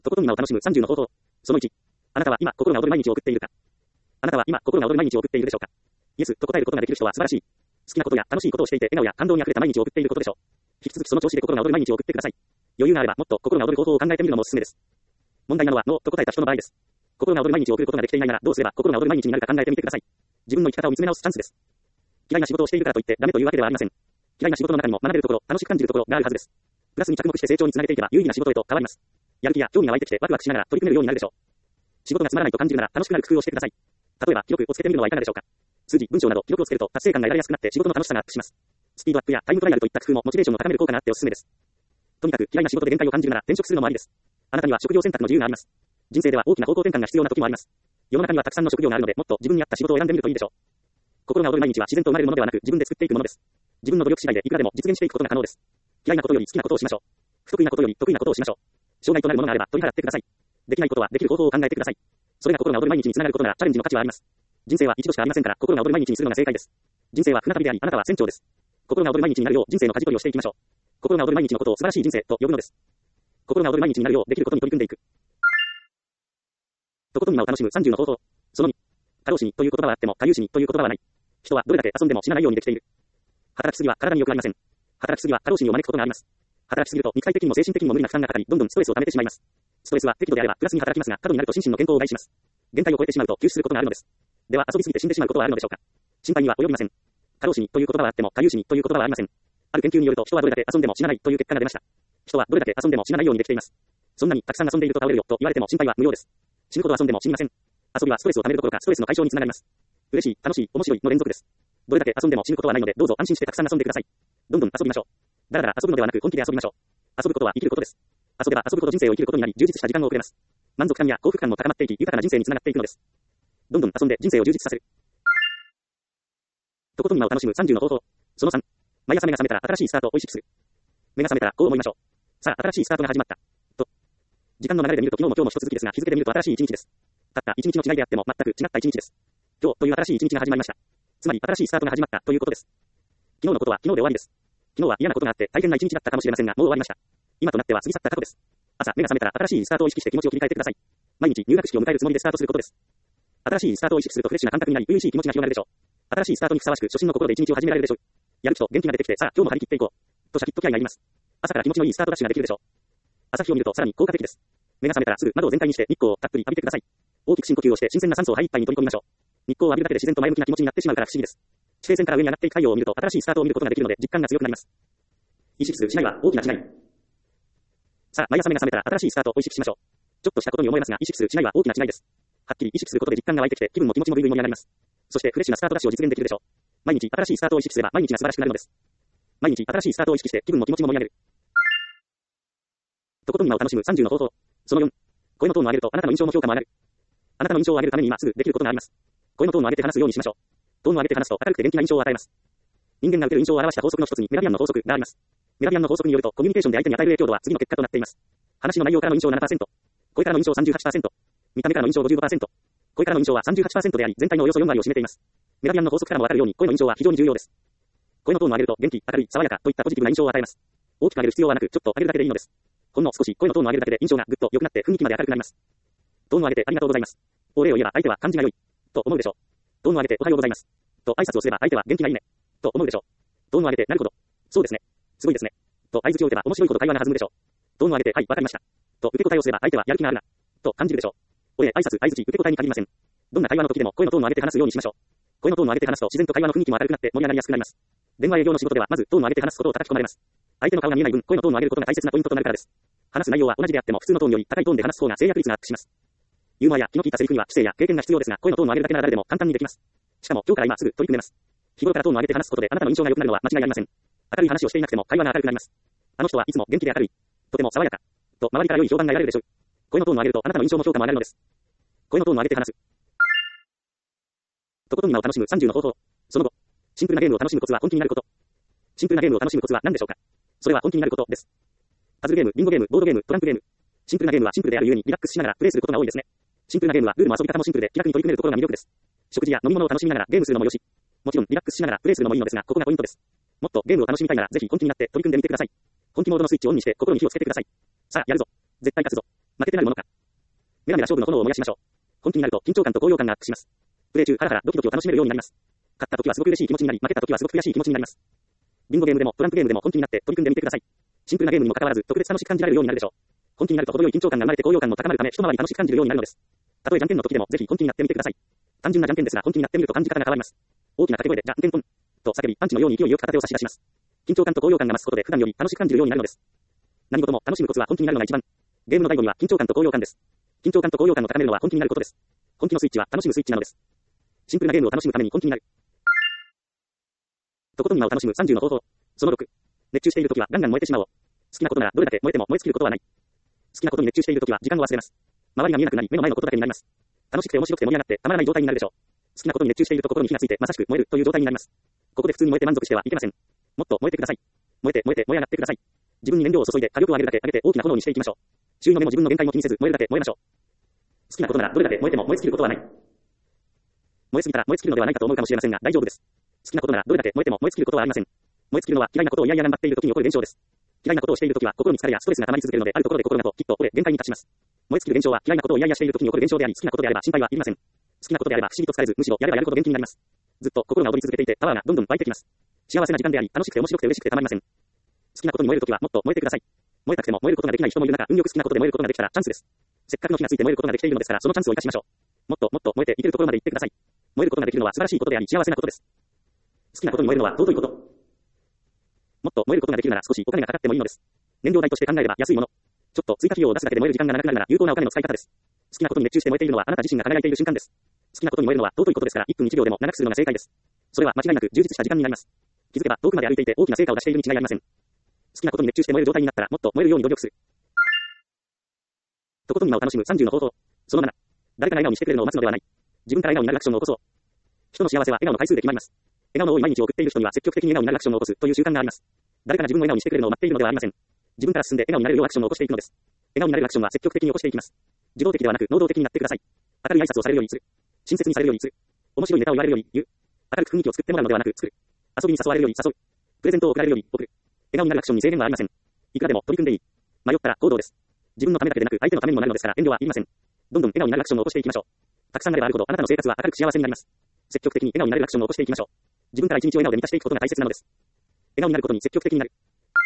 とことん今を楽しむ30の方法。その1。あなたは今心が躍る毎日を送っているか。あなたは今心が躍る毎日を送っているでしょうか。イエスと答えることができる人は素晴らしい。好きなことや楽しいことをしていて笑顔や感動に溢れた毎日を送っていることでしょう。引き続きその調子で心が躍る毎日を送ってください。余裕があればもっと心が躍る方法を考えてみるのもおすすめです。問題なのはノーと答えた人の場合です。心が躍る毎日を送ることができていないならどうすれば心が躍る毎日になるか考えてみてください。自分の生き方を見つめ直すチャンスです。嫌いな仕事をしているからといってダメというわけではありません。嫌いな仕事の中にも学べるところ、楽しく感じるところがあるはずです。プラスに着目して成長につなげていけば有意義な仕事へと変わります。やる気や興味が湧いてきてワクワクしながら取り組めるようになるでしょう。仕事がつまらないと感じるなら楽しくなる工夫をしてください。例えば記録をつけてみるのはいかがでしょうか。数字、文章など記録をつけると達成感が得られやすくなって仕事の楽しさがアップします。スピードアップやタイムトライアルといった工夫もモチベーションを高める効果があっておすすめです。とにかく嫌いな仕事で限界を感じるなら転職するのもありです。あなたには職業選択の自由があります。人生では大きな方向転換が必要な時もあります。世の中にはたくさんの職業があるのでもっと自分に合った仕事を選んでみるといいでしょう。心が躍る毎日は自然と生まれるものではなく自分で作っていくものです。自分の努力次第でいくらでも実現していくことが可能です。嫌いなことより好きなことをしましょう。不得意なことより得意なことをしましょう。障害となるものがあれば取り払ってください。できないことはできる方法を考えてください。それが心が躍る毎日につながることならチャレンジの価値はあります。人生は一度しかありませんから心が躍る毎日にするのが正解です。人生は船旅でありあなたは船長です。心が躍る毎日になるよう人生の舵取りをしていきましょう。心が躍る毎日のことを素晴らしい人生と呼ぶのです。心が躍る毎日になるようできることに取り組んでいく。とことん今を楽しむ30の方法。その2。過労死にという言葉はあっても過有死にという言葉はない。人はどれだけ遊んでも死なないようにできている。働きすぎは体に良くありません。働きすぎは過労死にを招くことがあります。働きすぎると肉体的にも精神的にも無理な負担がかかりどんどんストレスを溜めてしまいます。ストレスは適度であればプラスに働きますが過度になると心身の健康を害します。限界を超えてしまうと休止することがあるのです。では遊びすぎて死んでしまうことはあるのでしょうか。心配には及びません。過労死にという言葉はあっても過有死にという言葉はありません。ある研究によると人はどれだけ遊んでも死なないという結果が出ました。人はどれだけ遊んでも死なないようにできています。そんなにたくさん遊んでいると倒れるよと言われても心配は無用です。死ぬほど遊んでも死にません。遊びはストレスを溜めるどころかストレスの解消につながります。嬉しい、楽しい、面白いの連続です。どれだけ遊んでも死ぬことはないのでどうぞ安心してたくさん遊んでください。どんどん遊びましょう。だらだら遊ぶのではなく本気で遊びましょう。遊ぶことは生きることです。遊べば遊ぶほど人生を生きることになり充実した時間を送れます。満足感や幸福感も高まっていき豊かな人生につながっていくのです。どんどん遊んで人生を充実させる。とことん今を楽しむ30の方法。その3。毎朝目が覚めたら新しいスタートを意識する。目が覚めたらこう思いましょう。さあ新しいスタートが始まった。と。時間の流れで見ると昨日も今日も一つ続きですが日付で見ると新しい一日です。たった一日の違いであっても全く違った一日です。今日という新しい一日が始まりました。つまり新しいスタートが始まったということです。昨日のことは昨日で終わりです。昨日は嫌なことがあって大変な一日だったかもしれませんがもう終わりました。今となっては過ぎ去った過去です。朝目が覚めたら新しいスタートを意識して気持ちを切り替えてください。毎日入学式を迎えるつもりでスタートすることです。新しいスタートを意識するとフレッシュな感覚になり初々しい気持ちが広がるでしょう。新しいスタートにふさわしく初心の心で一日を始められるでしょう。やる気と元気が出てきてさあ今日も張り切っていこうとシャキッと気合が入ります。朝から気持ちのいいスタートダッシュができるでしょう。朝日を見るとさらに効果的です。目が覚めたらすぐ窓を全開にして日光をたっぷり浴びてください。大きく深呼吸をして新鮮な酸素を肺いっぱいに取り込みましょう。日光を浴びるだけで自然と前向きな気持ちになってしまうから不思議です。地平線から上に上がっていく太陽を見ると新しいスタートを見ることができるので実感が強くなります。意識するしないは大きな違い。さあ毎朝目が覚めたら新しいスタートを意識しましょう。ちょっとしたことに思えますが意識するしないは大きな違いです。はっきり意識することで実感が湧いてきて気分も気持ちもぐいぐい盛り上がります。そしてフレッシュなスタートダッシュを実現できるでしょう。毎日新しいスタートを意識すれば毎日が素晴らしくなるのです。毎日新しいスタートを意識して気分も気持ちも盛り上げる。とことん今を楽しむ30の方法。その4。声のトーンを上げるとあなたの印象も評価も上がる。あなたの印象を上げるために今すぐできることがあります。声のトーンを上げて話すようにしましょう。トーンを上げて話すと明るくて元気な印象を与えます。人間が受ける印象を表した法則の一つにメラビアンの法則があります。メラビアンの法則によるとコミュニケーションで相手に与える影響度は次の結果となっています。話の内容からの印象 7%、声からの印象 38%、見た目からの印象 55%、声からの印象は 38% であり全体のおよそ4割を占めています。メラビアンの法則からもわかるように声の印象は非常に重要です。声のトーンを上げると元気、明るい、爽やかといったポジティブな印象を与えます。大きく上げる必要はなくちょっと上げるだけでいいのです。ほんの少し声のトーンを上げるだけで印象がぐっと良くなって雰囲気まで明るくなります。トーンを上げてありがとうございます。お礼を言えば相手は感じが良いと思うでしょう。トーンを上げておはようございますと挨拶をすれば相手は元気がいいねと思うでしょう。トーンを上げてなるほど、そうですね、すごいですねと相槌を打てば面白いほど会話が弾むでしょう。トーンを上げてはいわかりましたと受け答えをすれば相手はやる気があるなと感じるでしょう。お礼、挨拶、相槌、受け答えに限りません。どんな会話の時でも声のトーンを上げて話すようにしましょう。声のトーンを上げて話すと自然と会話の雰囲気も明るくなって盛り上がりやすくなります。電話営業の仕事ではまずトーンを上げて話すことを叩き込まれます。相手の顔が見えない分声のトーンを上げることが大切なポイントとなるからです。話す内容は同じであっても普通のトーンより高いトーンで話す方が制約率がアップします。ユーモアや気の利いたセリフには知性や経験が必要ですが声のトーンを上げるだけなら誰でも簡単にできます。しかも今日から今すぐ取り組めます。日頃からトーンを上げて話すことであなたの印象が良くなるのは間違いありません。明るい話をしていなくても会話が明るくなります。あの人はいつも元気で明るい、とても爽やかと周りから良い評判が得られるでしょう。声のトーンを上げるとあなたの印象も評価も上がるのです。声のトーンを上げて話す。とことん今を楽しむ30の方法。その後、シンプルなゲームを楽しむコツは本気になること。シンプルなゲームを楽しむコツは何でしょうか。それは本気になることです。パズルゲーム、ビンゴゲーム、ボードゲーム、トランプゲーム。シンプルなゲームはシンプルであるゆえにリラックスしながらプレイすることが多いですね。シンプルなゲームはルールも遊び方もシンプルで気楽に取り組めるところが魅力です。食事や飲み物を楽しみながらゲームするのもよし、もちろんリラックスしながらプレイするのもいいのですがここがポイントです。もっとゲームを楽しみたいならぜひ本気になって取り組んでみてください。本気モードのスイッチをオンにして心に火をつけてください。さあやるぞ。絶対勝つぞ。 負けてなるものか。メラメラ勝負の炎を燃やしましょう。本気になると緊張感と高揚感がアップします。プレイ中、ハラハラドキドキを楽しめるようになります。勝った時はすごく嬉しい気持ちになり、負けた時はすごく悔しい気持ちになります。ビンゴゲームでもトランプゲームでも本気になって取り組んでみてください。シンプルなゲームにもかかわらず特別楽しく感じられるようになるでしょう。本気になると程よい緊張感が生まれて高揚感も高まるため一回り楽しく感じるようになるのです。たとえじゃんけんの時でもぜひ本気になってみてください。単純なじゃんけんですが本気になってみると感じ方が変わります。大きな掛け声でじゃんけんポンと叫びパンチのように勢いよく片手を差し出します。緊張感と高揚感が増すことで普段より楽しく感じるようになるのです。何事も楽しむコツは本気になるのが一番。ゲームの醍醐味は緊張感と高揚感です。緊張感と高揚感を高めるのは本気になることです。本気のスイッチは楽しむスイッチなのです。シンプルなゲームを楽しむために本気になる。とことん今を楽しむ30の方法。その6。熱中しているときはガンガン燃えてしまおう。好きなことならどれだけ燃えても燃え尽きることはない。好きなことに熱中しているときは時間を忘れます。周りが見えなくなり目の前のことだけになります。楽しくて面白くて盛り上がってたまらない状態になるでしょう。好きなことに熱中していると心に火がついてまさしく燃えるという状態になります。ここで普通に燃えて満足してはいけません。もっと燃えてください。燃えて燃えて燃え上がってください。自分に燃料を注いで火力を上げるだけ上げて大きな炎にしていきましょう。周囲の目も自分の限界も気にせず燃えるだけ燃えましょう。好きなことならどれだけ燃えても燃え尽きることはない。燃えすぎたら燃え尽きるのではないかと思うかもしれませんが大丈夫です。好きなことならどれだけ燃えても燃え尽きることはありません。燃え尽きるのは嫌いなことをいやいや頑張っている時に起こる現象です。嫌いなことをしている時は心に疲れやストレスが溜まり続けるのであるところで心がときっと折れ限界に達します。燃え尽きる現象は嫌いなことをいやいやしている時に起こる現象であり好きなことであれば心配はいりません。好きなことであれば不思議と疲れずむしろやればやるほど元気になります。ずっと心が踊り続けていてパワーがどんどん湧いてきます。幸せな時間であり楽しくて面白くて嬉しくてたまりません。好きなことに燃えるときはもっと燃えてください。燃えたくても燃えることができない人もいる中運よく好きなことで燃えることができたらチャンスです。せっかくの火がついて燃えることができているのですからそのチャンスを生かしましょう。もっともっと燃えていけるところまで行ってください。燃えることができるのは素晴らしいことであり幸せなことです。好きなことに燃えるのは尊いこと。もっと燃えることができるなら少しお金がかかってもいいのです。燃料代として考えれば安いもの。ちょっと追加費用を出すだけで燃える時間が長くなるなら有効なお金の使い方です。好きなことに熱中して燃えているのはあなた自身が輝いている瞬間です。好きなことに燃えるのは尊いことですから1分1秒でも長くするのが正解です。それは間違いなく充実した時間になります。気づけば遠くまで歩いていて大きな成果を出しているに違いありません。好きなことに熱中して燃える状態になったらもっと燃えるように努力する。とことん今を楽しむ30の方法。その7。誰かが笑顔にしてくれるのを待つのではない。自分から笑顔になるアクションを起こそう。人の幸せは笑顔の回数で決まります。笑顔の多い毎日を送っている人には積極的に笑顔になるアクションを起こすという習慣があります。誰かが自分を笑顔にしてくれるのを待っているのではありません。自分から進んで笑顔になれるようアクションを起こしていくのです。笑顔になれるアクションは積極的に起こしていきます。自動的ではなく能動的になってください。明るい挨拶をされるようにする。親切にされるようにする。面白いネタを言われるように言う。明るく雰囲気を作ってもらうのではなく作る。遊びに誘われるように誘う。プレゼントを送られるように送る。笑顔になるアクションに制限はありません。いくらでも取り組んでいい。迷ったら行動です。自分のためだけでなく相手のためにもなるのですから遠慮はいりません。どんどん笑顔になるアクションを起こしていきましょう。たくさんあればあるほどあなたの生活は明るく幸せになります。積極的に笑顔になるアクションを起こしていきましょう。自分から一日を笑顔で満たしていくことが大切なのです。笑顔になることに積極的になる。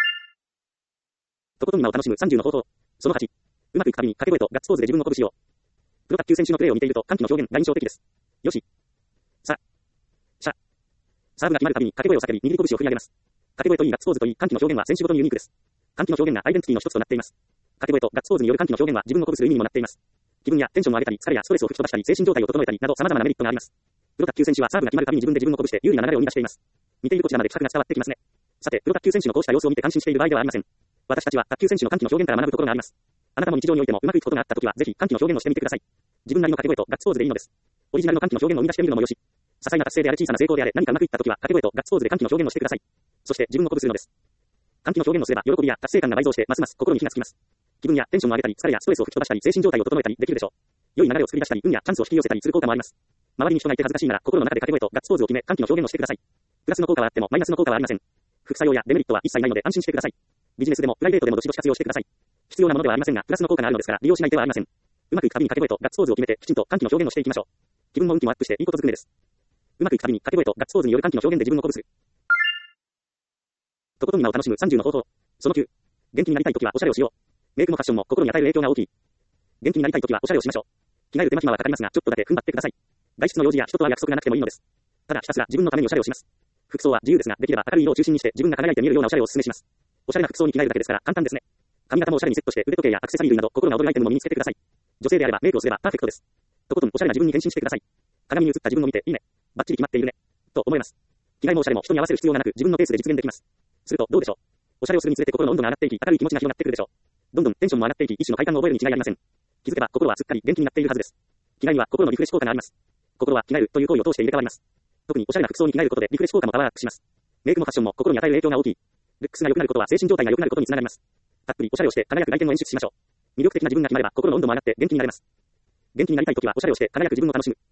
とことん今を楽しむ30の方法。その8。うまくいくたびに掛け声とガッツポーズで自分を鼓舞しよう。プロ卓球選手のプレーを見ていると歓喜の表現が印象的です。よし。さ。しゃ。サーブが決まるたびに掛け声を叫び握り拳を振り上げます。掛け声といいガッツポーズといい歓喜の表現は選手ごとにユニークです。歓喜の表現がアイデンティティの一つとなっています。掛け声とガッツポーズによる歓喜の表現は自分を鼓舞する意味にもなっています。気分やテンションを上げたり疲れやストレスを吹き飛ばしたり精神状態を整えたりなど様々なメリットがあります。プロ卓球選手はサーブが決まるたびに自分で自分を鼓舞して有利な流れを生み出しています。見ているこちらまで企画が伝わってきますね。さて、プロ卓球選手のこうした様子を見て感心している場合ではありません。私たちは卓球選手の歓喜の表現から学ぶところがあります。あなたも日常においてもうまくいくことがあったときはぜひ歓喜の表現をしてみてください。自分なりの掛け声とガッツポーズでいいのです。オリジナルの歓喜の表現を生み出してみるのもよし。些細な達成であれ小さな成功であれ何かうまくいったときは掛け声とガッツポーズで歓喜の表現をしてください。そして自分を鼓舞するのです。歓喜の表現をすれば喜びや達成感が倍増してますます心に火がつきます。気分やテンションを上げたり疲れやストレスを吹き飛ばしたり精神状態を整えたりできるでしょう。良い流れを作り出したり運やチャンスを引き寄せたりする効果もあります。周りに人がいて恥ずかしいなら心の中で掛け声とガッツポーズを決め歓喜の表現をしてください。プラスの効果はあってもマイナスの効果はありません。副作用やデメリットは一切ないので安心してください。ビジネスでもプライベートでもどしどし活用してください。必要なものではありませんがプラスの効果があるのですから利用しない手はありません。うまくいくたびに掛け声とガッツポーズを決めてきちんと歓喜の表現をしていきましょう。気分も運気もアップしていいことずくめです。うまくいくたびに掛け声とガッツポーズによる歓喜の表現で自分を鼓舞する。とことん今を楽しむ30の方法。その9。元気になりたいときはおしゃれをしよう。メイクもファッションも心に与える影響が大きい。元気になりたいときはおしゃれをしましょう。着替える手間暇はかかりますがちょっとだけ踏ん張ってください。外出の用事や人とは約束がなくてもいいのです。ただひたすら自分のためにおしゃれをします。服装は自由ですができれば明るい色を中心にして自分が輝いて見えるようなおしゃれをお勧めします。おしゃれな服装に着替えるだけですから簡単ですね。髪型もおしゃれにセットして腕時計やアクセサリー類など心が躍るアイテムも身につけてください。女性であればメイクをすればパーフェクトです。とことんおしゃれな自分に変身してください。鏡に映った自分を見ていいね。バッチリ決まっているね。と思います。着替えもおしゃれも人に合わせる必要がなく自分のペースで実現できます。するとどうでしょう。おしゃれをするにつれて心の温度が上がっていき明るい気持ちが広がってくるでしょう。どんどんテンションも上がっていき一種の快感を覚えるに違いありません。気づけば心はすっかり元気になっているはずです。着替えには心のリフレッシュ効果があります。心は着替えるという行為を通して入れ替わります。特におしゃれな服装に着替えることでリフレッシュ効果もパワーアップします。メイクもファッションも心に与える影響が大きい。ルックスが良くなることは精神状態が良くなることにつながります。たっぷりおしゃれをして輝く外見を演出しましょう。魅力的な自分が決まれば心の温度も上がって元気になれます。元気になりたいときはおしゃれをして輝く自分を楽しむ。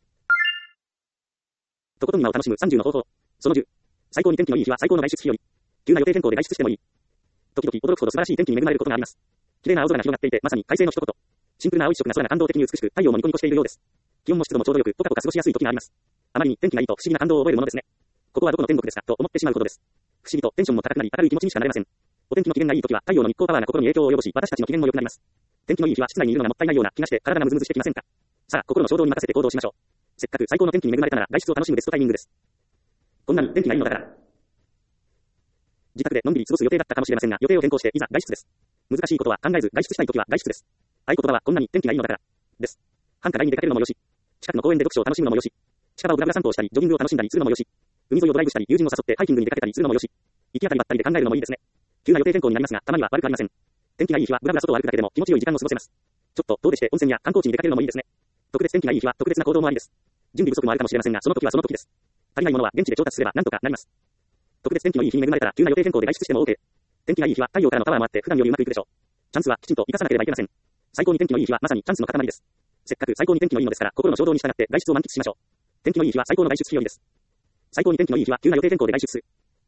とことん今を楽しむ30の方法。その10。最高に天気のいい日は最高の外出日より。急な予定変更で外出してもいい。時々驚くほど素晴らしい天気に恵まれることがあります。綺麗な青空が広がっていてまさに快晴の一言。 シンプルな青一色な空が感動的に美しく、太陽もニコニコしているようです。気温も湿度もちょうどよく、ポカポカ過ごしやすい時があります。あまりに天気がいいと不思議な感動を覚えるものですね。ここはどこの天国ですかと思ってしまうほどです。不思議とテンションも高くなり、明るい気持ちにしかなれません。お天気の機嫌がいい時は太陽の日光パワーが心に影響を及ぼし、私たちの機嫌も良くなります。天気のいい日は室内にいるのがもったいないような気がして体がムズムズしてきませんか。さあ、心の衝動に任せて行動しましょう。せっかく最高の天気に恵まれたなら外出を楽しむベストタイミングです。こんなに天気がいいのだから。自宅でのんびり過ごす予定だったかもしれませんが、予定を変更していざ外出です。難しいことは考えず外出したい時は外出です。合言葉はこんなに天気がいいのだからです。繁華街に出かけるのもよし、近くの公園で読書を楽しむのもよし、近場をブラブラ散歩をしたりジョギングを楽しんだりするのもよし、海沿いをドライブしたり友人を誘ってハイキングに出かけたりするのもよし、行き当たりばったりで考えるのもいいですね。急な予定変更になりますが、たまには悪くありません。天気がいい日はブラブラ外を歩くだけでも気持ちよい時間を過ごせます。ちょっと遠出して温泉や観光地に出かけるのもいいですね。特別天気がいい日は特別な行動もありです。準備不足もあるかもしれませんが、その時はその時です。足りないものは現地で調達すれば何とかなります。特別天気のいい日に恵まれたら急な予定変更で外出しても OK。天気がいい日は太陽からのパワーもあって普段よりうまくいくでしょう。チャンスはきちんと生かさなければいけません。最高に天気のいい日はまさにチャンスの塊です。せっかく最高に天気のいいのですから心の衝動に従って外出を満喫しましょう。天気のいい日は最高の外出日和です。最高に天気のいい日は急な予定変更で外出する。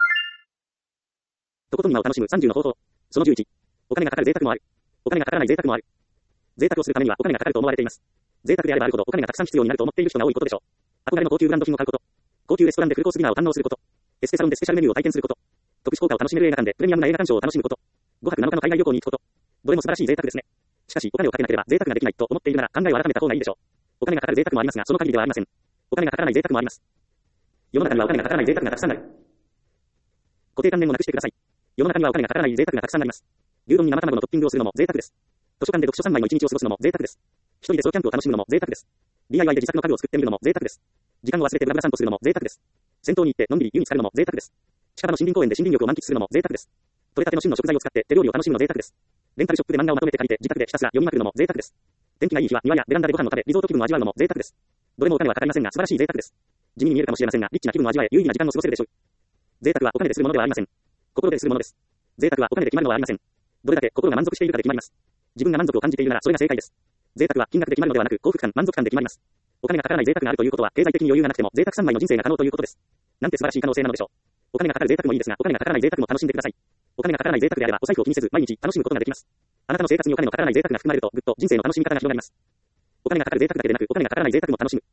とことん今を楽しむ30の方法。その11。お金がかかる贅沢もある。お金がかからない贅沢もある。贅沢をするためにはお金がかかると思われています。贅沢であればあるほどお金がたくさん必要になると思っている人が多いことでしょう。憧れの高級ブランド品を買うこと。高級レストランでフルコースディナーを堪能すること。エステサロンでスペシャルメニューを体験すること。特殊効果を楽しめる映画館でプレミアムな映画鑑賞を楽しむこと。5泊7日の海外旅行に行くこと。どれも素晴らしい贅沢ですね。しかしお金をかけなければ贅沢ができないと思っているなら考えを改めた方がいいでしょう。お金がかかる贅沢もありますがその限りではありません。お金がかからない贅沢もあります。世の中にはお金がかからない贅沢がたくさんある。固定観念をなくしてください。世の中にはお金がかからない贅沢がたくさんあります。牛丼に生卵のトッピングをするのも贅沢です。図書館で読書3枚の1日を過ごすのも贅沢です。一人でソロキャンプを楽しむのも贅沢です。DIY で自作の家具を作ってみるのも贅沢です。時間を忘れてブラブラ散歩するのも贅沢です。銭湯に行ってのんびり湯に浸かるのも贅沢です。近場の森林公園で森林浴を満喫するのも贅沢です。取れたての旬の食材を使って手料理を楽しむの贅沢です。レンタルショップで漫画をまとめて借りて自宅でひたすら読みまくるのも贅沢です。天気がいい日は庭やベランダでご飯を食べリゾート気分を味わうのも贅沢です。どれもお金はかかりませんが素晴らしい贅沢です。地味に見えるかもしれませんがリッチな気分を味わえ有意義な時間を過ごせるでしょう。贅沢はお金でするものではありません。心でするものです。贅沢はお金で決まるのはありません。どれだけ心が満足しているかで決まります。自分が満足を感じているならそれが正解です。贅沢は金額で決まるのではなく幸福感、満足感で決まります。お金がかからない贅沢があるということは経済的に余裕がなくても贅沢3枚の人生が可能ということです。なんて素晴らしい可能性なのでしょう。お金がかかる贅沢もいいですが、お金がかからない贅沢も楽しんでください。お金がかからない贅沢であればお財布を気にせず毎日楽しむことができます。あなたの生活にお金のかからない贅沢が含まれるとぐっと人生の楽しみ方が広がります。お金がかかる贅沢だけでなくお金がかからない贅沢も楽しむ。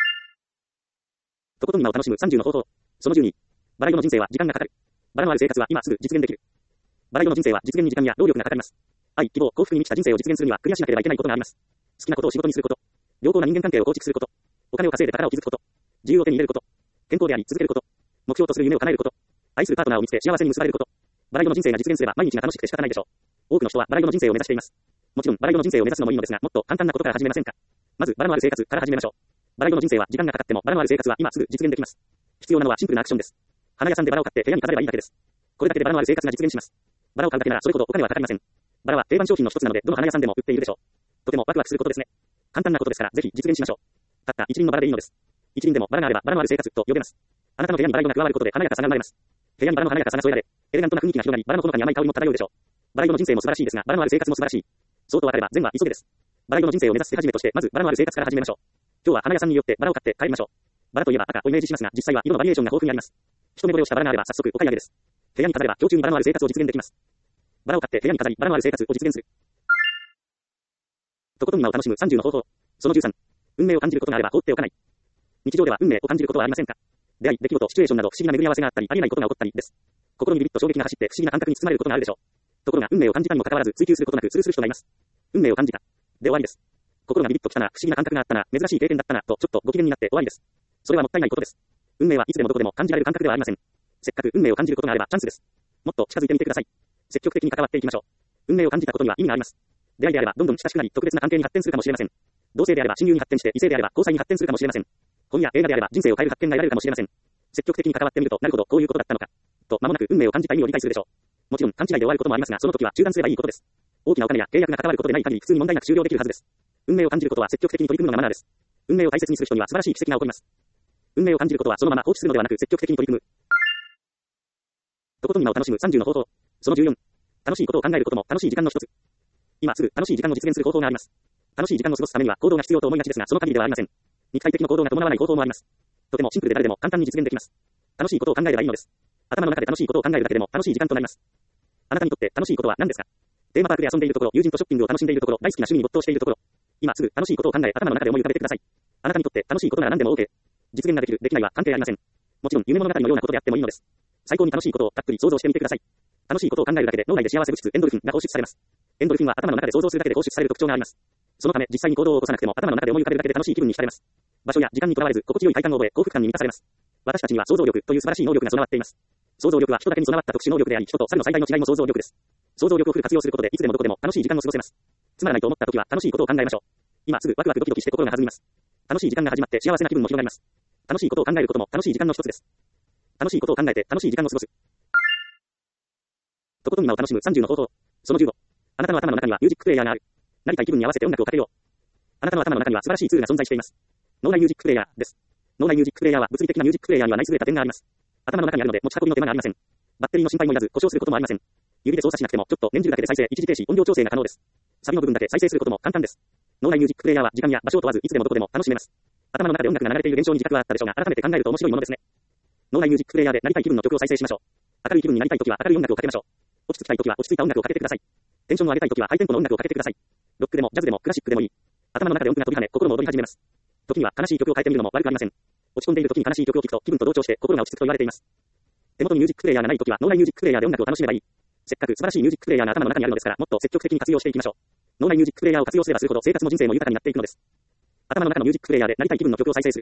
とことん今を楽しむ30の方法。その12。バラ色の人生は時間がかかる。バラのある生活は今すぐ実現できる。バラ色の人生は実現に時間や労力がかかります。愛、希望、幸福に満ちた人生を実現するにはクリアしなければいけないことがあります。好きなことを仕事にすること。良好な人間関係を構築すること。お金を稼いで宝を築くこと。自由を手に入れること。健康であり続けること。目標とする夢を叶えること。愛するパートナーを見つけ幸せに結ばれること。バラ色の人生が実現すれば毎日が楽しくて仕方ないでしょう。多くの人はバラ色の人生を目指しています。もちろんバラ色の人生を目指すのもいいのですが、もっと簡単なことから始めませんか。まずバラのある生活から始めましょう。バラ色の人生は時間がかかってもバラのある生活は今すぐ実現できます。必要なのはシンプルなアクションです。花屋さんでバラを買って部屋に飾ればいいだけです。これだけでバラのある生活が実現します。バラを買うだけならそれほどお金はかかりません。バラは定番商品の一つなのでどの花屋さんでも売っているでしょう。とてもワクワクすることですね。簡単なことですからぜひ実現しましょう。たった一輪のバラでいいのです。一輪でもバラがあればバラのある生活と呼べます。あなたの部屋にバラ色が加わることで華やかさが生まれます。部屋にバラの華やかさが添えられ、エレガントな雰囲気が広がり、バラのほのかに甘い香りも漂うでしょう。バラ色の人生も素晴らしいですが、バラのある生活も素晴らしい。そうと分かれば善は急げです。バラ色の人生を目指す手始めとして、まずバラのある生活から始めましょう。今日は花屋さんによってバラを買って帰りましょう。バラといえば赤をイメージしますが、実際は色のバリエーションが豊富にあります。一目惚れをしたバラがあれば早速お買い上げです。部屋に飾れば今日中にバラのある生活を実現できます。バラを買って部屋に飾り、バラのある生活を実現する。とことん今を楽しむ30の方法。その13。運命を感じることがあれば放っておかない。日常では運命を感じることはありませんか。出会い、出来事、シチュエーションなど不思議な巡り合わせがあったり、ありえないことが起こったりです。心にビビッと衝撃が走って不思議な感覚に包まれることがあるでしょう。ところが運命を感じたにもかかわらず追求することなくスルーする人がいます。運命を感じた。で終わりです。心がビビッときたな、不思議な感覚があったな、珍しい経験だったな、とちょっとご機嫌になって終わりです。それはもったいないことです。運命はいつでもどこでも感じられる感覚ではありません。せっかく運命を感じることがあればチャンスです。もっと近づいてみてください。積極的に関わっていきましょう。運命を感じたことには意味があります。出会いであればどんどん親しくなり特別な関係に発展するかもしれません。同性であれば親友に発展して異性であれば交際に発展するかもしれません。本や映画であれば人生を変える発見が得られるかもしれません。積極的に関わってみるとなるほどこういうことだったのか。と間もなく運命を感じた意味を理解するでしょう。もちろん勘違いで終わることもありますがその時は中断すればいいことです。大きなお金や契約が関わることでない限り普通に問題なく終了できるはずです。運命を感じることは積極的に取り組むのがマナーです。運命を大切にする人には素晴らしい奇跡が起こります。運命を感じることはそのまま放置するのではなく積極的に取り組む。とことん今を楽しむ30の方法。その14。楽しいことを考えることも楽しい時間の一つ。今すぐ楽しい時間を実現する方法があります。楽しい時間を過ごすためには行動が必要と思いがちですがその限りではありません。肉体的な行動が伴わない方法もあります。とてもシンプルで誰でも簡単に実現できます。楽しいことを考えればいいのです。頭の中で楽しいことを考えるだけでも楽しい時間となります。あなたにとって楽しいことは何ですか。 テーマパークで遊んでいるところ、友人とショッピングを楽しんでいるところ、大好きな趣味に没頭しているところ。今すぐ楽しいことを考え、頭の中で思い浮かべてください。あなたにとって楽しいことなら何でも OK。実現ができる、できないは関係ありません。もちろん夢物語のようなことであってもいいのです。最高に楽しいことをたっぷり想像してみてください。楽しいことを考えるだけで脳内で幸せ物質エンドルフィンが放出されます。エンドルフィンは頭の中で想像するだけで放出される特徴があります。そのため実際に行動を起こさなくても頭の中で思い浮かべるだけで楽しい気分に浸れます。場所や時間にとらわれず心地よい快感を覚え幸福感に満たされます。私たちには想像力という素晴らしい能力が備わっています。想像力は人だけに備わった特殊能力であり、人と猿の最大の違いも想像力です。想像力をフル活用することでいつでもどこでも楽しい時間を過ごせます。つまらないと思った時は楽しいことを考えましょう。今すぐワクワクドキドキして心が弾みます。楽しい時間が始まって幸せな気分も広がります。楽しいことを考えることも楽しい時間の一つです。楽しいことを考えて楽しい時間を過ごす。とことん今を楽しむ30の方法。その15。あなたの頭の中にはミュージックプレイヤーがある。なりたい気分に合わせて音楽をかけよう。あなたの頭の中には素晴らしいツールが存在しています。脳内ミュージックプレイヤーです。脳内ミュージックプレイヤーは物理的なミュージックプレイヤーにはない優れた点があります。頭の中にあるので持ち運びの手間がありません。バッテリーの心配もいらず故障することもありません。指で操作しなくてもちょっと念じるだけで再生、一時停止、音量調整が可能です。サビの部分だけ再生することも簡単です。脳内ミュージックプレイヤーは時間や場所を問わずいつでもどこでも楽しめます。頭の中で音楽が流れている現象に自覚はあったでしょうが、改めて考えると面白いものですね。脳内ミュージックプレイヤーでなりたい気分の曲を再生しましょう。明るい気分になりたいときは明るい音楽をかけましょう。落ち着きたいときは落ち着いた音楽をかけてください。テンションを上げたいときはハイテンポの音楽をかけてください。ロックでもジャズでもクラシックでもいい。頭の中で音符が飛び跳ね心も踊り始めます。時には悲しい曲を変えてみるのも悪くありません。落ち込んでいるときに悲しい曲を聴くと気分と同調して心が落ち着くと言われています。手元にミュージックプレイヤーがないときは脳内ミュージックプレイヤーで音楽を楽しめばいい。せっかく素晴らしいミュージックプレイヤーが頭の中にあるのですから、もっと積極的に活用していきましょう。脳内ミュージックプレイヤーを活用すればするほど生活も人生も豊かになっていくのです。頭の中のミュージックプレイヤーでなりたい気分の曲を再生する。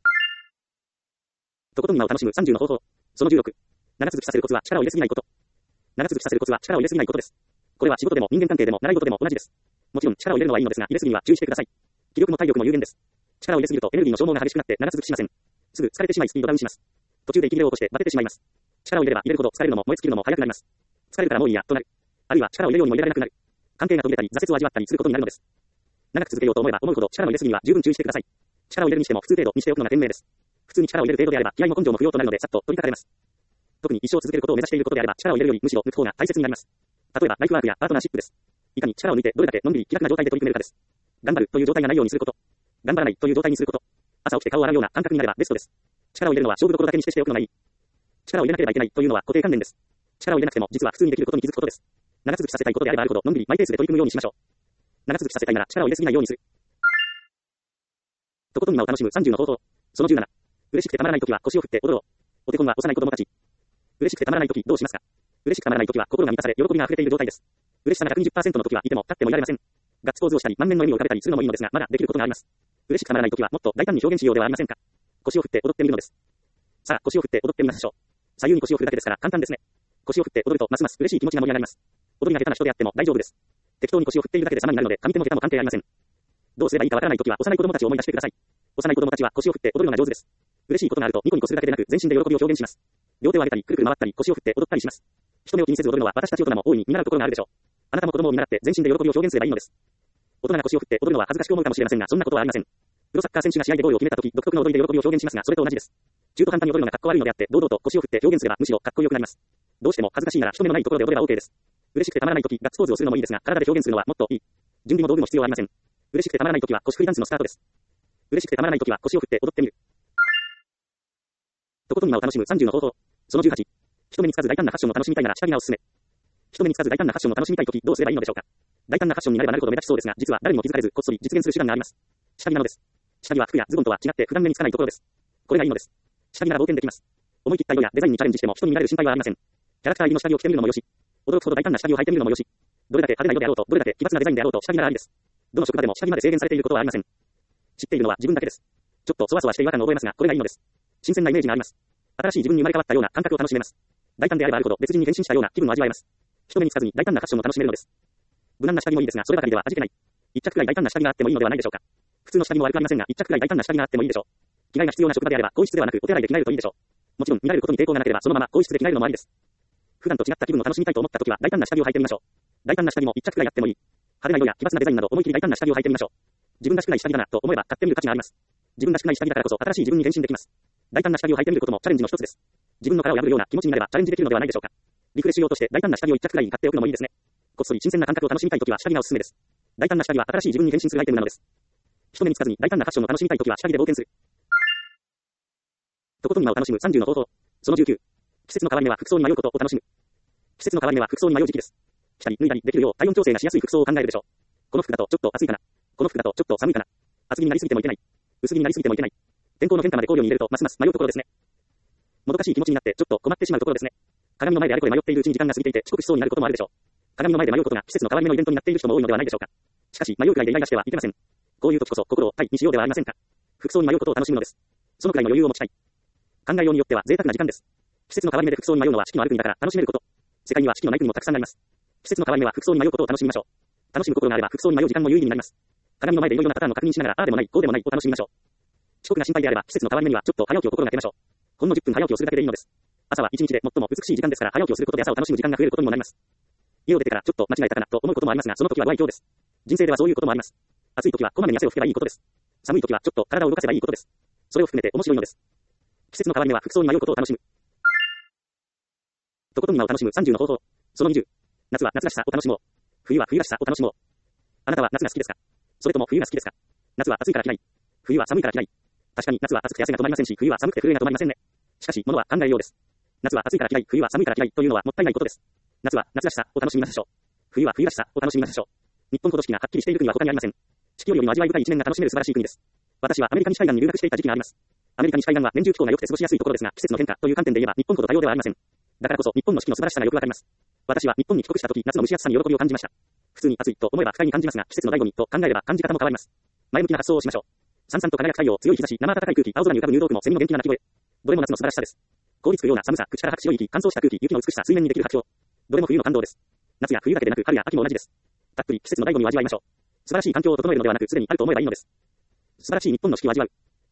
とことん今を楽しむ30の方法。その16。長続きさせるコツは力を入れすぎないこと。長続きさせるコツは力を入れすぎないことです。これは仕事でも人間関係でも習い事でも同じです。もちろん力を入れるのはいいのですが、入れすぎには注意してください。気力も体力も有限です。力を入れすぎるとエネルギーの消耗が激しくなって長続きしません。すぐ疲れてしまいスピードダウンします。途中で息切れを起こしてバテてしまいます。力を入れれば入れるほど疲れるのも燃え尽きるのも早くなります。疲れるからもういいやとなる。あるいは力を入れようにも入れられなくなる。関係が途切れたり挫折を味わったりすることになるのです。長く続けようと思えば思うほど力の入れすぎには十分注意してください。力を入れるにしても普通程度にしておくのが賢明です。普通に力を入れる程度であれば気合も根性も不要となるのでさっと取り掛かれます。特に一生続けることを目指していることであれば力を入れるよりむしろ抜く方が大切になります。例えばライフワークやパートナーシップです。いかに力を抜いてどれだけのんびり気楽な状態で取り組めるかです。頑張るという状態がないようにすること。頑張らないという状態にすること。朝起きて顔を洗うような感覚になればベストです。力を入れるのは勝負どころだけにしておくのがいい。力を入れなければいけないというのは固定観念です。力を入れなくても実は普通にできることに気づくことです。長続きさせたいことであればあるほどのんびりマイペースで取り組むようにしましょう。長続きさせたいなら力を入れすぎないようにする。とことん今を楽しむ30の方法。その17。嬉しくてたまらないときは腰を振って踊ろう。お手本は幼い子供たち。嬉しくてたまらないときどうしますか。嬉しくたまらないときは心が満たされ喜びが溢れている状態です。嬉しさが 120% のときはいても立ってもいられません。ガッツポーズをしたり満面の笑みを浮かべたりするのもいいのですが、まだできることがあります。嬉しくたまらないときはもっと大胆に表現しようではありませんか。腰を振って踊ってみるのです。さあ腰を振って踊ってみましょう。左右に腰を振るだけですから簡単ですね。腰を振って踊るとますます嬉しい気持ちが盛り上がります。踊りが下手な人であっても大丈夫です。適当に腰を振っているだけで様になるので上手も下手も関係ありません。どうすればいいかわからないときは幼い子供たちを思い出してください。幼い子供たちは腰を振って踊るのが上手です。嬉しいことがあるとニコニコするだけでなく全身で喜びを表現します。両手を上げたりくるくる回ったり腰を振って踊ったりします。人目を気にせず踊るのは私たち大人も大いに見習うところがあるでしょう。あなたも子供を見習って全身で喜びを表現すればいいのです。大人が腰を振って踊るのは恥ずかしく思うかもしれませんがそんなことはありません。プロサッカー選手が試合でゴールを決めたとき独特の踊りで喜びを表現しますがそれと同じです。中途半端に踊るのがかっこ悪いのであって堂々と腰を振って表現すればむしろかっこよくなります。どうしても恥ずかしいなら人目のないところで踊れば OK です。嬉しくてたまらないときガッツポーズをするのもいいですが体で表現するのはもっといい。準備も道具も必要はありません。嬉しくてたまらないときは腰振りダンスのスタートです。嬉しくてたまらないときは腰を振って踊ってみる。とことん今を楽しむ30の方法。その18。人目につかず大胆なファッションを楽しみたいなら下着がおすすめ。人目につかず大胆なファッションを楽しみたいときどうすればいいのでしょうか。大胆なファッションになればなるほど目立ちそうですが実は誰にも気づかれずこっそり実現する手段があります。下着なのです。下着は服やズボンとは違って普段目につかないところです。これがいいのです。下着なら冒険できます。思い切った色やデザインにチャレンジしても人に見られる心配はありません。キャラクター入りの下着を着てみるのもよし、驚くほど大胆な下着を履いてみるのもよし、どれだけ派手な色であろうとどれだけ奇抜なデザインであろうと下着ならありです。どの職場でも下着まで制限されていることはありません。知っているのは自分だけです。ちょっとそわそわして違和感を覚えますがこれがいいのです。新鮮なイメージがあります。新しい自分に生まれ変わったような感覚を楽しめます。大胆であればあるほど別人に変身したような気分を味わえます。人目につかずに大胆なファッションを楽しめるのです。無難な下着もいいですがそればかりでは味気ない。一着くらい大胆な下着があってもいいのではないでしょうか。普通の下着も悪くありませんが一着くらい大胆な下着があってもいいでしょう。着替えが必要な職場であれば更衣室ではなくお手洗いで着替えるといいでしょう。もちろん見られることに抵抗がなければそのまま更衣室で着替えるのもありです。普段と違った気分を楽しみたいと思った時は大胆な下着を履いてみましょう。大胆な下着も一着くらいあってもいい。派手な色や奇抜なデザインなど思い切り大胆な下着を履いてみましょう。自分らしくない下着だなと思えば買ってみる価値があります。自分らしくない下着だからこそ新しい自分に変身できます。大胆な下着を履いてみることもチャレンジの一つです。自分の殻を破るような気持ちになればチャレンジできるのではないでしょうか。リフレッシュ用として大胆な下着を一着くらい買っておくのもいいですね。こっそり新鮮な感覚を楽しみたいときは下着がおすすめです。大胆な下着は新しい自分に変身するアイテムなのです。人目につかずに大胆なファッションを楽しみたいときは下着で冒険する。とことん今を楽しむ30の方法。その19。季節の変わり目は服装に迷うことを楽しむ。季節の変わり目は服装に迷う時期です。季着たり脱いだりできるよう体温調整がしやすい服装を考えるでしょう。この服だとちょっと暑いかな。この服だとちょっと寒いかな。厚着になりすぎてもいけない。薄着になりすぎてもいけない。天候の変化まで考慮に入れるとますます迷うところですね。もどかしい気持ちになってちょっと困ってしまうところですね。鏡の前であれこれ迷っているうちに時間が過ぎていて遅刻しそうになることもあるでしょう。鏡の前で迷うことが季節の変わり目のイベントになっている人も多いのではないでしょうか。しかし迷うくらいでイライラしてはいけません。こういう時こそ心をタイにしようではありませんか。服装に迷うことを楽しむのです。そのくらいの余裕を持ちたい。考えようによっては贅沢な時間です。季節の変わり目で服装に迷うのは四季のある国だから楽しめること。世界には四季のない国もたくさんあります。季節の変わり目は服装に迷うことを楽しみましょう。楽しむ心があれば服装に迷う時間も有意義になります。鏡の前でいろいろなパターンを確認しながらああでもないこうでもないを楽しみましょう。遅刻が心配であれば季節の変わり目にはちょっと早起きを心がけましょう。ほんの10分早起きをするだけでいいのです。朝は一日で最も美しい時間ですから早起きをすることで朝を楽しむ時間が増えることにもなります。家を出てからちょっと間違えたかなと思うこともありますがその時はご愛嬌です。人生ではそういうこともあります。暑い時はこまめに汗を拭けばいいことです。寒い時はちょっと体を動かせばいいことです。それを含めて面白いのです。季節の変わり目は服装に迷うことを楽しむ。とことん今を楽しむ30の方法。その20。夏は夏らしさを楽しもう。冬は冬らしさを楽しもう。あなたは夏が好きですか？それとも冬が好きですか？夏は暑いから嫌い。冬は寒いから嫌い。確かに夏は暑くて汗が止まりませんし、冬は寒くて震えが止まりませんね。しかし、物は考えようです。夏は暑いから嫌い、冬は寒いから嫌いというのはもったいないことです。夏は夏らしさを楽しみましょう。冬は冬らしさを楽しみましょう。日本ほど四季がはっきりしている国は他にありません。四季よりも味わい深い一年が楽しめる素晴らしい国です。私はアメリカ西海岸に留学していた時期があります。アメリカ西海岸は年中気候が良くて過ごしやすいところですが、季節の変化という観点で言えば日本ほど多様ではありません。だからこそ日本の四季の素晴らしさがよくわかります。私は日本に帰国した時、夏の蒸し暑さに喜びを感じました。普通に暑いと思えば不快に感じますが、季節の醍醐味と考えれば感じ方も変わります。前向きな発想をしましょう。さんさんと輝く太陽、強い日差し、生暖かい空気、青空に浮かぶ入道雲、セミの元気な鳴き声。どれも夏の素晴らしさです。凍りつくような寒さ、口から吐く白い息、乾燥した空気、雪の美しさ、水面にできる白鳥。どれも冬の感動です。夏や冬だけでなく春や秋も同じです。たっぷり季節の醍醐味を味わいましょう。素晴らしい環境を整えるのではなく、すでにあると思えばいいのです。素晴らしい日本の四季を味わう。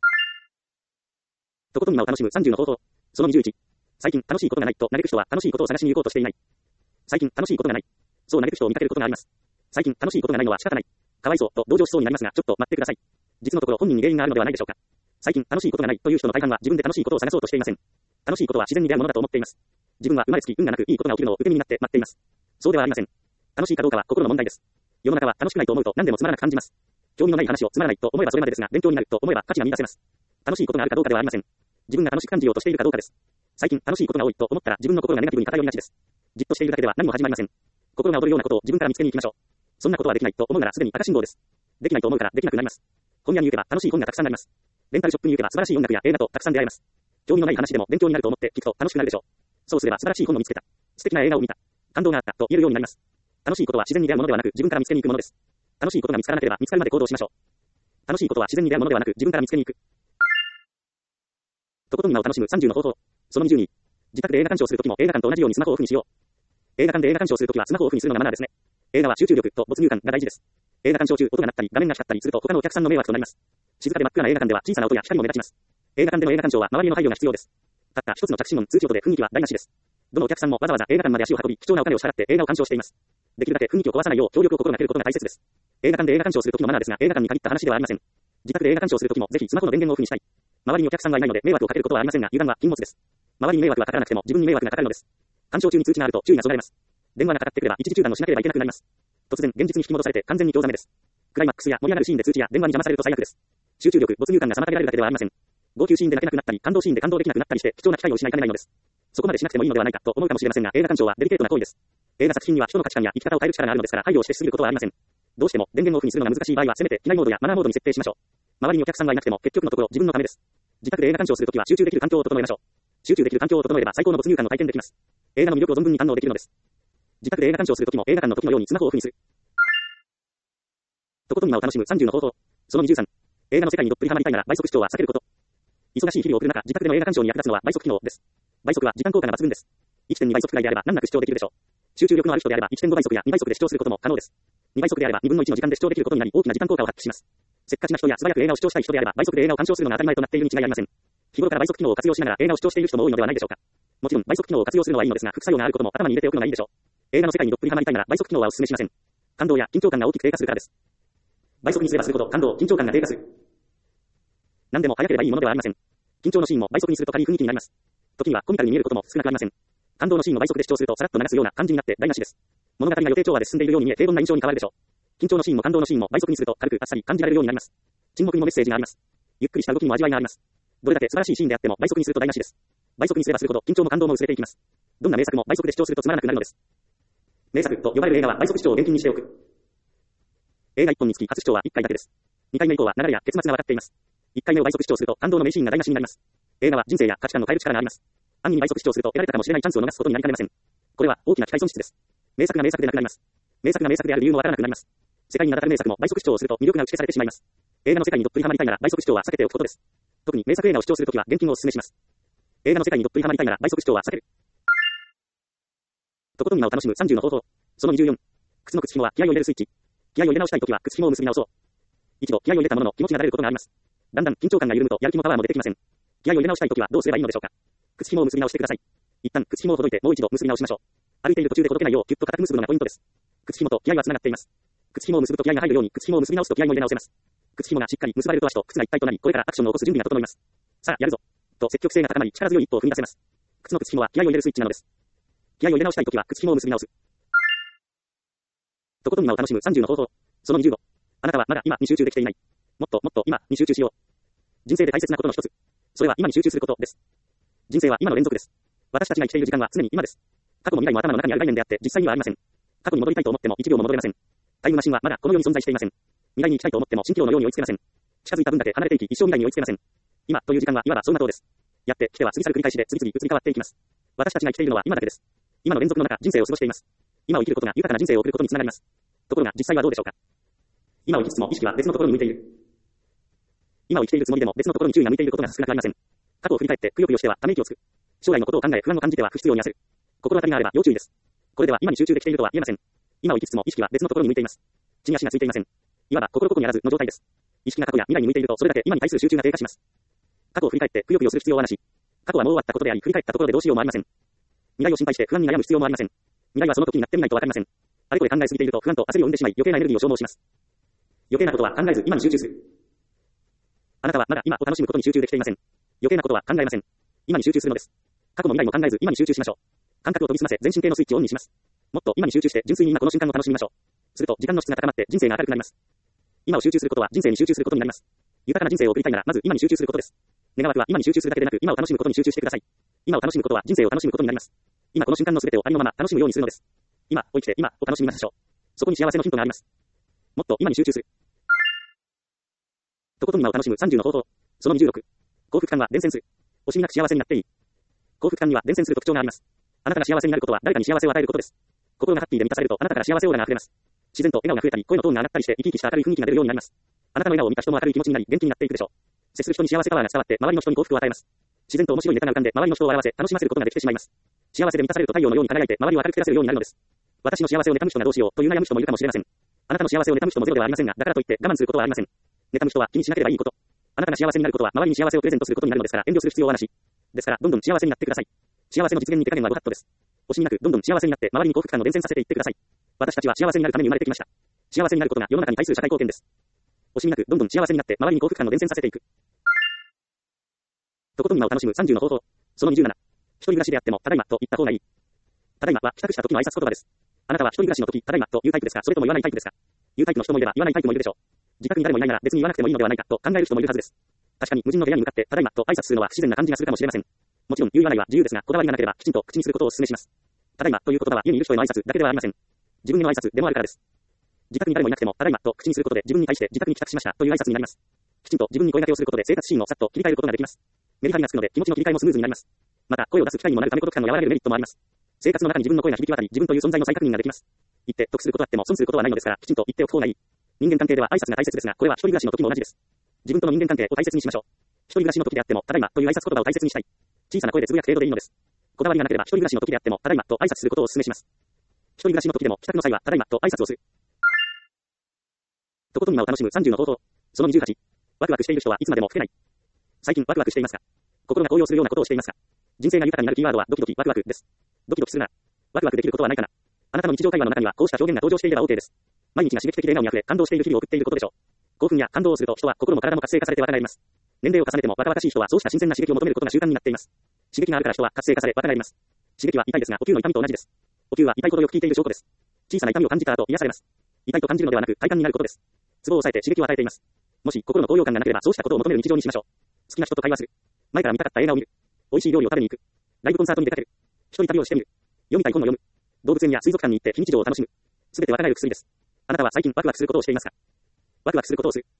とことん今を楽しむ30の方法。その21。最近楽しいことがないと嘆く人は楽しいことを探しに行こうとしていない。最近楽しいことがない。そう嘆く人を見かけることがあります。最近楽しいことがないのは仕方ない。かわいそうと同情しそうになりますが、ちょっと待ってください。実のところ本人に原因があるのではないでしょうか。最近楽しいことがないという人の大半は自分で楽しいことを探そうとしていません。楽しいことは自然に出会うものだと思っています。自分は生まれつき運がなくいいことが起きるのを受け身になって待っています。そうではありません。楽しいかどうかは心の問題です。世の中は楽しくないと思うと何でもつまらなく感じます。興味のない話をつまらないと思えばそれまでですが、勉強になると思えば価値が見出せます。楽しいことがあるかどうかではありません。自分が楽しく感じようとしているかどうかです。最近楽しいことが多いと思ったら自分の心がネガティブに偏りがちです。じっとしているだけでは何も始まりません。心が躍るようなことを自分から見つけに行きましょう。そんなことはできないと思うならすでに赤信号です。できないと思うからできなくなります。本屋に行けば楽しい本がたくさんあります。レンタルショップに行けば素晴らしい音楽や映画とたくさん出会えます。興味のない話でも勉強になると思って聞くと楽しくなるでしょう。そうすれば素晴らしい本を見つけた。素敵な映画を見た。感動があったと言えるようになります。楽しいことは自然に出会うものではなく自分から見つけに行くものです。楽しいことが見つからなければ見つかるまで行動しましょう。楽しいことは自然に出会うものではなく自分から見つけに行く。とことん今を楽しむ30の方法。その22。自宅で映画鑑賞するときも映画館と同じようにスマホをオフにしよう。映画館で映画鑑賞するときはスマホをオフにするのがマナーですね。映画は集中力と没入感が大事です。映画鑑賞中音が鳴ったり画面が光ったりすると他のお客さんの迷惑となります。静かで真っ暗な映画館では小さな音や光も目立ちます。映画館での映画鑑賞は周りの配慮が必要です。たった一つの着信音通知音で雰囲気は台無しです。どのお客さんもわざわざ映画館まで足を運び貴重なお金を支払って映画を鑑賞しています。できるだけ雰囲気を壊さないよう協力を心がけることが大切です。映画館で映画鑑賞するときのマナーですが映画館に限った話ではありません。自宅で映画鑑賞するときもぜひスマホの電源をオフにしたい。周りにお客さんがいないので迷惑をかけることはありませんが油断は禁物です。周りに迷惑がかからなくても自分に迷惑がかかるのです。鑑賞中に通知があると注意がそがれます。電話がかかってくれば一時中断をしなければいけなくなります。突然現実に引き戻されて完全に興ざめです。クライマックスや盛り上がるシーンで通知や電話に邪魔されると最悪です。集中力、没入感が妨げられるだけではありません。号泣シーンで泣けなくなったり、感動シーンで感動できなくなったりして貴重な機会を失いかねないのです。そこまでしなくてもいいのではないかと思うかもしれませんが、映画鑑賞はデリケートな行為です。映画作品には人の価値観や生き方を変える力があるのですから配慮をしてしすぎることはありません。どうしても電源をオフにするのが難しい場合はせめて機内モードやマナーモードに設定しましょう。周りにお客さんがいなくても結局のところ自分のためです。自宅で映画鑑賞するときは集中できる環境を整えましょう。集中できる環境を整えれば最高の没入感を体験できます。映画の魅力を存分に堪能できるのです。自宅で映画鑑賞するときも映画館の時のようにスマホをオフにする。とことん今を楽しむ30の方法。その23。映画の世界にどっぷりハマりたいなら倍速視聴は避けること。忙しい日々を送る中、自宅での映画鑑賞に役立つのは倍速機能です。倍速は時間効果が抜群です。1.2 倍速くらいであれば難なく視聴できるでしょう。集中力のある人であれば 1.5 倍速や2倍速で視聴することも可能です。2倍速であれば2分の1の時間で視聴できることになり大きな時間効果を発揮します。せっかちな人や素早く映画を視聴したい人であれば倍速で映画を鑑賞するのが当たり前となっているに違いありません。日頃から倍速機能を活用しながら映画を視聴している人も多いのではないでしょうか。もちろん倍速機能を活用するのはいいのですが副作用があることも頭に入れておくのがいいでしょう。映画の世界にどっぷりハマりたいなら倍速機能はお勧めしません。感動や緊張感が大きく低下するからです。倍速にすればするほど感動、緊張感が低下する。何でも早ければいいものではありません。緊張のシーンも倍速にすると軽い雰囲気になります。時にはコミカルに見えることも少なくありません。感動のシーンを倍速で視聴するとさらっと流すような感じになって台無しです。物語が予定調和で進んでいるように見え平凡な印象に変わるでしょう。緊張のシーンも感動のシーンも倍速にすると軽くあっさり感じられるようになります。沈黙にもメッセージがあります。ゆっくりした動きにも味わいがあります。どれだけ素晴らしいシーンであっても倍速にすると台無しです。倍速にすればするほど緊張も感動も薄れていきます。どんな名作も倍速で視聴するとつまらなくなるのです。 名作と呼ばれる映画は倍速視聴を厳禁にしておく。映画1本につき初視聴は1回だけです。2回目以降は流れや結末が分かっています。1回目を倍速視聴すると感動の名シーンが台無しになります。映画は人生や価値観を変える力があります。暗に倍速視聴すると得られたかもしれないチャンスを逃すことになりかねません。これは大きな機会損失です。名作が名作でなくなります。名作が名作である理由もわからなくなります。世界に名だたる名作も倍速視聴をすると魅力が打ち消されてしまいます。映画の世界にどっぷりハマりたいなら倍速視聴は避けておくことです。特に名作映画を視聴するときは厳禁をお勧めします。映画の世界にどっぷりハマりたいなら倍速視聴は避ける。とことん今を楽しむ30の方法。その24。靴の靴紐は気合を入れるスイッチ。気合を入れ直したいときは靴紐を結び直そう。一度気合を入れたものの気持ちが慣れることがあります。だんだん緊張感が緩むとやる気もパワーも出てきません。気合を入れ直したいときはどうすればいいのでしょうか。靴紐を結び直してください。一旦靴紐をほどいてもう一度結び直しましょう。歩いている途中でほどけないようキュッと固く結ぶのがポイントです。靴紐と気合は繋がっています。靴紐を結ぶと気合が入るように靴紐を結び直すと気合も入れ直せます。靴紐がしっかり結ばれると足と靴が一体となり、これからアクションを起こす準備が整います。さあやるぞと積極性が高まり力強い一歩を踏み出せます。靴の靴紐は気合を入れるスイッチなのです。気合を入れ直したいときは靴紐を結び直す。とことん今を楽しむ30の方法。その25。あなたはまだ今に集中できていない。もっともっと今に集中しよう。人生で大切なことの一つ。それは今に集中することです。人生は今の連続です。私たちが生きている時間は常に今です。過去も未来も頭の中にある概念であって実際にはありません。過去に戻りたいと思っても1秒も戻れません。タイムマシンはまだこの世に存在していません。未来に行きたいと思っても蜃気楼のように追いつけません。近づいた分だけ離れていき一生未来に追いつけません。今という時間はいわば走馬灯です。やってきては過ぎ去る繰り返しで次々移り変わっていきます。私たちが生きているのは今だけです。今の連続の中人生を過ごしています。今を生きることが豊かな人生を送ることにつながります。ところが実際はどうでしょうか。今を生きつつも意識は別のところに向いている。今を生きているつもりでも別のところに注意が向いていることが少なくありません。過去を振り返ってくよくよしてはため息をつく。将来のことを考え不安を感じては不必要に焦る。心当たりがあれば要注意です。これでは今に集中できているとは言えません。今を生きつつも意識は別のところに向いています。地に足がついていません。いわば心ここにあらずの状態です。意識が過去や未来に向いているとそれだけ今に対する集中が低下します。過去を振り返ってくよくよする必要はなし。過去はもう終わったことであり振り返ったところでどうしようもありません。未来を心配して不安に悩む必要もありません。未来はその時になってみないとわかりません。あれこれ考えすぎていると不安と焦りを生んでしまい余計なエネルギーを消耗します。余計なことは考えず今に集中する。あなたはまだ今を楽しむことに集中できていません。余計なことは考えません。今に集中するのです。過去も未来も考えず今に集中しましょう。感覚を研ぎ澄ませ全神経のスイッチをオンにします。もっと今に集中して純粋に今この瞬間を楽しみましょう。すると時間の質が高まって人生が明るくなります。今を集中することは人生に集中することになります。豊かな人生を送りたいならまず今に集中することです。願わくは今に集中するだけでなく今を楽しむことに集中してください。今を楽しむことは人生を楽しむことになります。今この瞬間の全てをありのまま楽しむようにするのです。今を生きて今を楽しみましょう。そこに幸せのヒントがあります。もっと今に集中する。とことん今を楽しむ30の方法。その26。幸福感は伝染する。惜しみなく幸せになっていい。幸福感には伝染する特徴があります。あなたが幸せになることは誰かに幸せを与えることです。心がハッピーで満たされるとあなたから幸せオーラが溢れます。自然と笑顔が増えたり声のトーンが上がったりして生き生きした明るい雰囲気が出るようになります。あなたの笑顔を見た人も明るい気持ちになり元気になっていくでしょう。接する人に幸せパワーが伝わって周りの人に幸福を与えます。自然と面白いネタが浮かんで周りの人を笑わせ楽しませることができてしまいます。幸せで満たされると太陽のように輝いて周りを明るく照らせるようになるのです。私の幸せを妬む人がどうしようという悩む人もいるかもしれません。あなたの幸せを妬む人もゼロではありませんが、だからといって我慢することはありません。妬む人は気にしなければいいこと。あなたが幸せになることは周りに幸せをプレゼントすることになるのですから遠慮する必要はなし。ですからどんどん幸せになってください。幸せの実現に手加減はご法度です。惜しみなくどんどん幸せになって周りに幸福感を伝染させていってください。私たちは幸せになるために生まれてきました。幸せになることが世の中に対する社会貢献です。惜しみなくどんどん幸せになって周りに幸福感を伝染させていく。とことん今を楽しむ30の方法。その27。一人暮らしであってもただいまと言った方がいい。ただいまは帰宅した時の挨拶言葉です。あなたは一人暮らしの時ただいまというタイプですか、それとも言わないタイプですか。言うタイプの人もいれば言わないタイプもいるでしょう。自宅に誰もいないなら別に言わなくてもいいのではないかと考える人もいるはずです。確かに無人の部屋に向かってただいまと挨拶するのは不自然な感じがするかもしれません。もちろん言う言わないは自由ですがこだわりがなければきちんと口にすることをお勧めします。ただいまという言葉は家にいる人への挨拶だけではありません。自分への挨拶でもあるからです。自宅に誰もいなくてもただいまと口にすることで自分に対して自宅に帰宅しましたという挨拶になります。きちんと自分に声掛けをすることで生活シーンをさっと切り替えることができます。メリハリがつくので気持ちの切り替えもスムーズになります。また声を出す機会にもなるため孤独感を和らげるメリットもあります。生活の中に自分の声が響き渡り自分という存在の再確認ができます。言って得することあっても損することはないのですからきちんと言っておく方がいい。人間関係では挨拶が大切ですがこれは一人暮らしの時も同じです。自分との人間関係を大切にしましょう。一人暮らしの時であってもただいまという挨拶言葉を大切にしたい。小さな声でつぶやく程度でいいのです。こだわりがなければ一人暮らしの時であってもただいまと挨拶することをお勧めします。一人暮らしの時でも帰宅の際はただいまと挨拶をする。とことん今を楽しむ30の方法。その28。ワクワクしている人はいつまでも老けない。最近ワクワクしていますか。心が高揚するようなことをしていますか。人生が豊かになるキーワードはドキドキワクワクです。ドキドキするならワクワクできることはないかな。あなたの日常会話の中にはこうした表現が登場していれば OK です。毎日が刺激的で笑顔にあふれ感動している日々を送っていることでしょう。興奮や感動をすると人は心も体も活性化されて若返ります。年齢を重ねても若々しい人はそうした新鮮な刺激を求めることが習慣になっています。刺激があるから人は活性化され若返ります。刺激は痛いですがお灸の痛みと同じです。お灸は痛いことよく効いている証拠です。小さな痛みを感じた後癒されます。痛いと感じるのではなく快感になることです。ツボを押さえて刺激を与えています。もし心の高揚感がなければそうしたことを求める日常にしましょう。好きな人と会話する。前から見たかった映画を見る。美味しい料理を食べに行く。ライブコンサートに出かける。一人旅をしてみる。読みたい本を読む。 動物園や水族館に行って非日常を楽しむ。すべて若返る薬です。あなたは最近ワクワクすることをしていますか？ワクワクすることをする。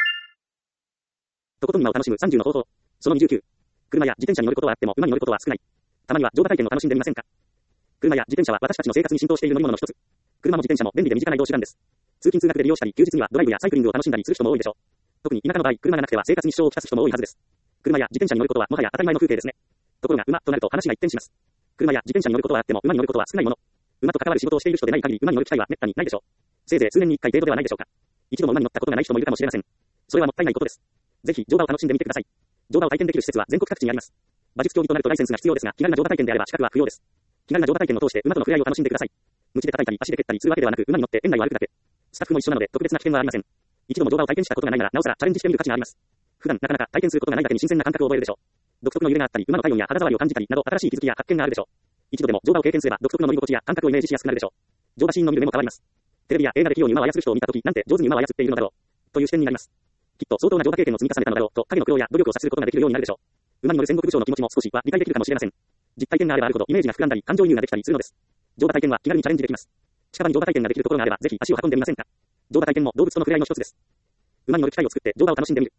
とことん今を楽しむ30の方法。その29。車や自転車に乗ることはあっても馬に乗ることは少ない。たまには乗馬体験を楽しんでみませんか？車や自転車は私たちの生活に浸透している乗り物の一つ。車も自転車も便利で身近な移動手段です。通勤通学で利用したり、休日にはドライブやサイクリングを楽しんだりする人も多いでしょう。特に田舎の場合、車がなくては生活に支障をきたす人も多いはずです。車や自転車に乗ることはもはや当たり前の風景ですね。ところが馬となると話が一転します。車や自転車に乗ることはあっても馬に乗ることは少ないもの。馬と関わる仕事をしている人でない限り馬に乗る機会は滅多にないでしょう。せいぜい数年に一回程度ではないでしょうか。一度も馬に乗ったことがない人もいるかもしれません。それはもったいないことです。ぜひ乗馬を楽しんでみてください。乗馬を体験できる施設は全国各地にあります。馬術競技となるとライセンスが必要ですが、気軽な乗馬体験であれば資格は不要です。気軽な乗馬体験を通して馬との触れ合いを楽しんでください。鞭で叩いたり足で蹴ったりするわけではなく、馬に乗って園内を歩くだけ。スタッフも一緒なので特別な危険はありません。一度も乗馬を体験したことがないならなおさらチャレンジしてみる価値があります。普段なかなか体験することがないだけに新鮮な感覚を覚えるでしょう。独特の揺れがあったり、馬の体温や肌触りを感じたりなど新しい気づきや発見があるでしょう。一度でも乗馬を経験すれば独特の乗り心地や感覚をイメージしやすくなるでしょう。乗馬シーンの見る目も変わります。テレビや映画で器用に馬を操る人を見たとき、なんて上手に馬を操っているのだろうという視点になります。きっと相当な乗馬経験を積み重ねたのだろうと影の苦労や努力を察することができるようになるでしょう。馬に乗る戦国武将の気持ちも少しは理解できるかもしれません。実体験があればあるほどイメージが膨らんだり感情移入ができたりするのです。乗馬体験は気軽にチャレンジできます。近場に乗馬体験ができるところがあればぜひ足を運んでみませんか。乗馬体験も動物との触れ合いの一つです。馬に乗る機会を作って乗馬を楽しんでみる。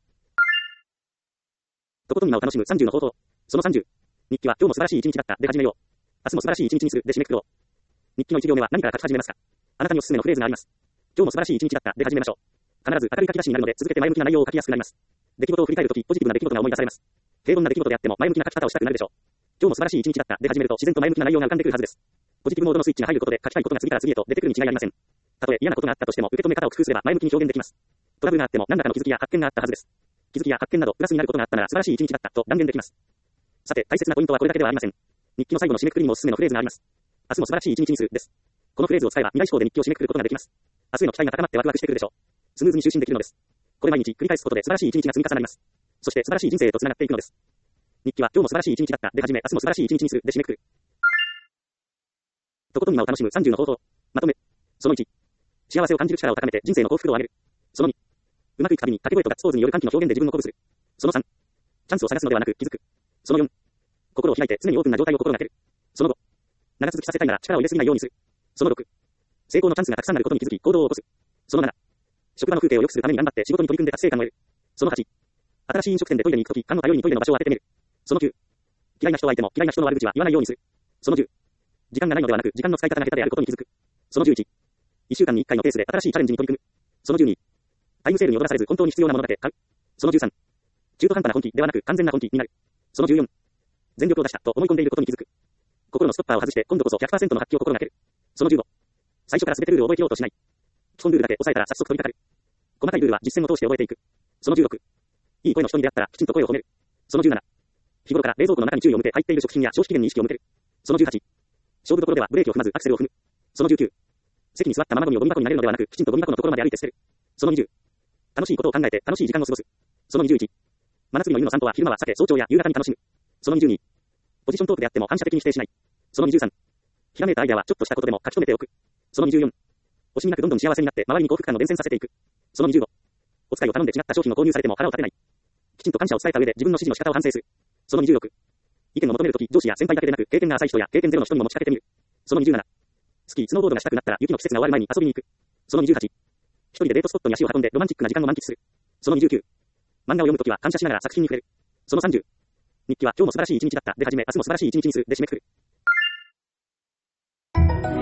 とことん馬を楽しむ30の方法。その30。日記は今日も素晴らしい一日だったで始めよう。明日も素晴らしい一日にするで締めくくろう。日記の1行目は何から書き始めますか？あなたにおすすめのフレーズがあります。今日も素晴らしい一日だったで始めましょう。必ず明るい書き出しになるので続けて前向きな内容を書きやすくなります。出来事を振り返るときポジティブな出来事が思い出されます。平凡な出来事であっても前向きな書き方をしたくなるでしょう。今日も素晴らしい一日だったで始めると自然と前向きな内容が浮かんでくるはずです。ポジティブモードのスイッチが入ることで書きたいことが次から次へと出てくるに違いありません。たとえ嫌なことがあったとしても受け止め方を工夫すれば前向きに表現できます。トラブルがあっても何らかの気づきや発見があったはずです。気づきや発見などプラスになることがあったなら素晴らしい一日だったと断言できます。さて大切なポイントはこれだけではありません。日記の最後の締めくくりにもおすすめのフレーズがあります。明日も素晴らしい一日にするです。このフレーズを使えば未来志向で日記を締めくくることができます。明日への期待が高まってワクワクしてくるでしょう。スムーズに就寝できるのです。これ毎日繰り返すことで素晴らしい一日が積み重なります。そして素晴らしい人生へと繋がっていくのです。日記は今日も素晴らしい一日だったで始め明日も素晴らしい一日にするで締めくくる。とことん今を楽しむ30の方法。まとめ。その1。幸せを感じる力を高めて人生の幸福度を上げる。その2。うまくいくたびに掛け声とガッツポーズによる歓喜の表現で自分を鼓舞する。その3。チャンスを探すのではなく気づく。その4。心を開いて常にオープンな状態を心がける。その5。長続きさせたいなら力を入れすぎないようにする。その6。成功のチャンスがたくさんあることに気づき行動を起こす。その7。職場の風景を良くするために頑張って仕事に取り組んで達成感を得る。その8。新しい飲食店でトイレに行くとき、勘の頼りにトイレの場所を当ててみる。その9。嫌いな人はいても嫌いな人の悪口は言わないようにする。その10。時間がないのではなく時間の使い方が下手であることに気づく。その11。1週間に1回のペースで新しいチャレンジに取り組む。その12。タイムセールに踊らされず本当に必要なものだけ買う。その13。中途半端な本気ではなく完全な本気になる。その14。全力を出したと思い込んでいることに気づく。心のストッパーを外して今度こそ 100% の発揮を心がける。その15。最初から全てルールを覚えてようとしない。基本ルールだけ押さえたら早速取り掛かる。細かいルールは実践を通して覚えていく。その16。いい声の人に出会ったらきちんと声を褒める。その17。日頃から冷蔵庫の中に注意を向け入っている食品や消費期限に意識を向ける。その18。勝負どころではブレーキを踏まずアクセルを踏む。その19。席に座ったままゴミをゴミ箱に投げるのではなくきちんとゴミ箱のところまで歩いて捨てる。その20。楽しいことを考えて楽しい時間を過ごす。その21。真夏日の犬の散歩は昼間は避け早朝や夕方に楽しむ。その22。ポジショントークであっても反射的に否定しない。その23。ひらめいたアイデアはちょっとしたことでも書き留めておく。その24。惜しみなくどんどん幸せになって周りに幸福感を伝染させていく。その25。お使いを頼んで違った商品を購入されても腹を立てない。きちんと感謝を伝えた上で自分の指示の仕方を反省する。その26。意見を求めるとき上司や先輩だけでなく経験が浅い人や経験ゼロの人にも持ちかけてみる。その27。スキー、スノーボードがしたくなったら雪の季節が終わる前に遊びに行く。その28。一人でデートスポットに足を運んでロマンチックな時間を満喫する。その29。漫画を読むときは感謝しながら作品に触れる。その30。日記は今日も素晴らしい一日だったで始め明日も素晴らしい一日にするで締めくくる。